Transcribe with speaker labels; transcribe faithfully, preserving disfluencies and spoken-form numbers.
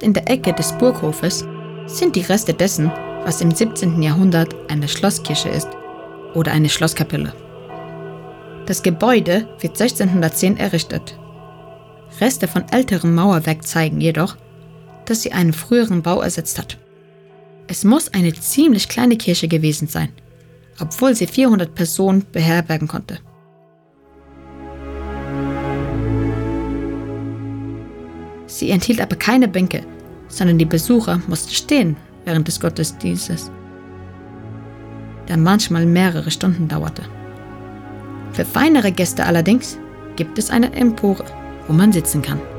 Speaker 1: in der Ecke des Burghofes sind die Reste dessen, was im siebzehnten Jahrhundert eine Schlosskirche ist oder eine Schlosskapelle. Das Gebäude wird sechzehnhundertzehn errichtet. Reste von älterem Mauerwerk zeigen jedoch, dass sie einen früheren Bau ersetzt hat. Es muss eine ziemlich kleine Kirche gewesen sein, obwohl sie vierhundert Personen beherbergen konnte. Sie enthielt aber keine Bänke, sondern die Besucher mussten stehen während des Gottesdienstes, der manchmal mehrere Stunden dauerte. Für feinere Gäste allerdings gibt es eine Empore, wo man sitzen kann.